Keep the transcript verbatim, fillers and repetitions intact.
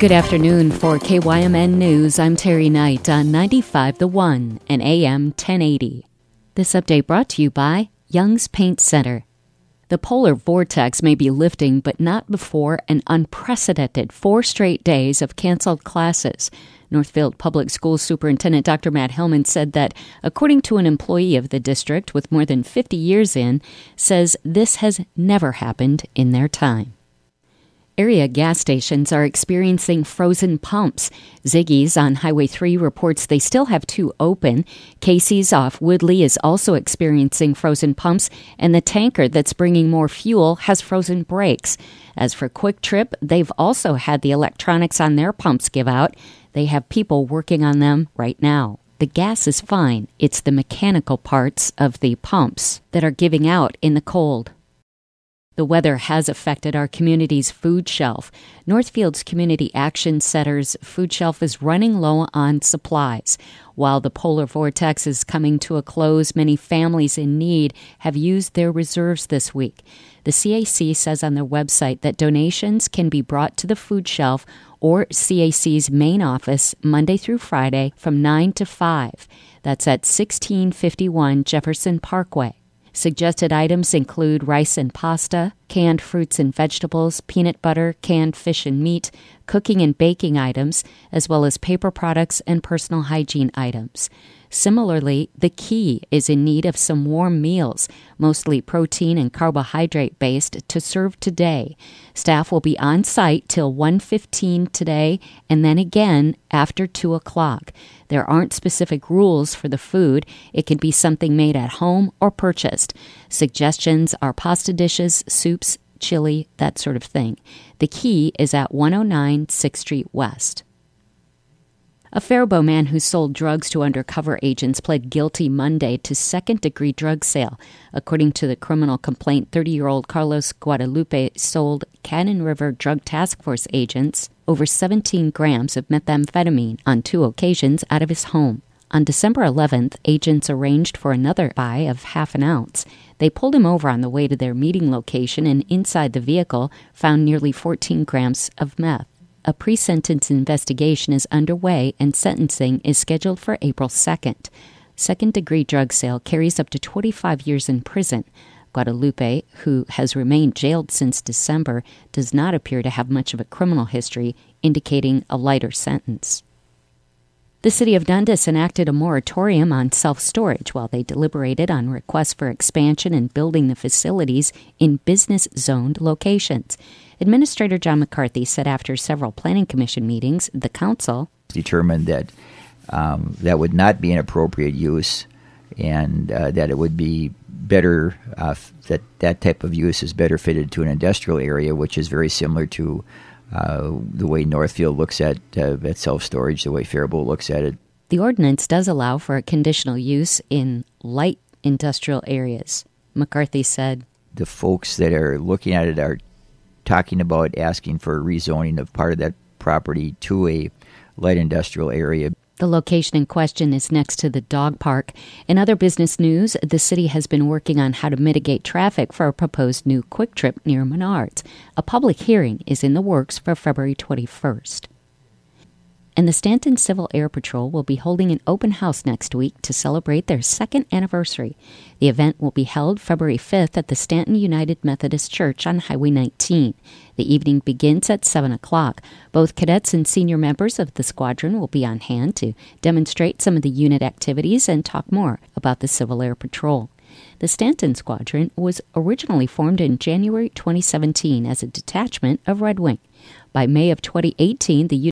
Good afternoon. For K Y M N News, I'm Terry Knight on ninety-five The One and A M ten eighty. This update brought to you by Young's Paint Center. The polar vortex may be lifting, but not before an unprecedented four straight days of canceled classes. Northfield Public Schools Superintendent Doctor Matt Hillman said that, according to an employee of the district with more than fifty years in, says this has never happened in their time. Area gas stations are experiencing frozen pumps. Ziggy's on Highway three reports they still have two open. Casey's off Woodley is also experiencing frozen pumps, and the tanker that's bringing more fuel has frozen brakes. As for Quick Trip, they've also had the electronics on their pumps give out. They have people working on them right now. The gas is fine. It's the mechanical parts of the pumps that are giving out in the cold. The weather has affected our community's food shelf. Northfield's Community Action Center's food shelf is running low on supplies. While the polar vortex is coming to a close, many families in need have used their reserves this week. The C A C says on their website that donations can be brought to the food shelf or C A C's main office Monday through Friday from nine to five. That's at sixteen fifty-one Jefferson Parkway. Suggested items include rice and pasta, canned fruits and vegetables, peanut butter, canned fish and meat, cooking and baking items, as well as paper products and personal hygiene items. Similarly, the Key is in need of some warm meals, mostly protein and carbohydrate-based, to serve today. Staff will be on site till one fifteen today and then again after two o'clock. There aren't specific rules for the food. It can be something made at home or purchased. Suggestions are pasta dishes, soups, chili, that sort of thing. The Key is at one oh nine sixth Street West. A Faribault man who sold drugs to undercover agents pled guilty Monday to second-degree drug sale. According to the criminal complaint, thirty-year-old Carlos Guadalupe sold Cannon River Drug Task Force agents over seventeen grams of methamphetamine on two occasions out of his home. On December eleventh, agents arranged for another buy of half an ounce. They pulled him over on the way to their meeting location and inside the vehicle found nearly fourteen grams of meth. A pre-sentence investigation is underway and sentencing is scheduled for April second. Second-degree drug sale carries up to twenty-five years in prison. Guadalupe, who has remained jailed since December, does not appear to have much of a criminal history, indicating a lighter sentence. The city of Dundas enacted a moratorium on self-storage while they deliberated on requests for expansion and building the facilities in business-zoned locations. Administrator John McCarthy said after several planning commission meetings, the council determined that um, that would not be an appropriate use and uh, that it would be better, uh, that that type of use is better fitted to an industrial area, which is very similar to uh, the way Northfield looks at, uh, at self-storage, the way Faribault looks at it. The ordinance does allow for a conditional use in light industrial areas. McCarthy said, the folks that are looking at it are talking about asking for rezoning of part of that property to a light industrial area. The location in question is next to the dog park. In other business news, the city has been working on how to mitigate traffic for a proposed new Quick Trip near Menards. A public hearing is in the works for February twenty-first. And the Stanton Civil Air Patrol will be holding an open house next week to celebrate their second anniversary. The event will be held February fifth at the Stanton United Methodist Church on Highway nineteen. The evening begins at seven o'clock. Both cadets and senior members of the squadron will be on hand to demonstrate some of the unit activities and talk more about the Civil Air Patrol. The Stanton Squadron was originally formed in January twenty seventeen as a detachment of Red Wing. By May of twenty eighteen, the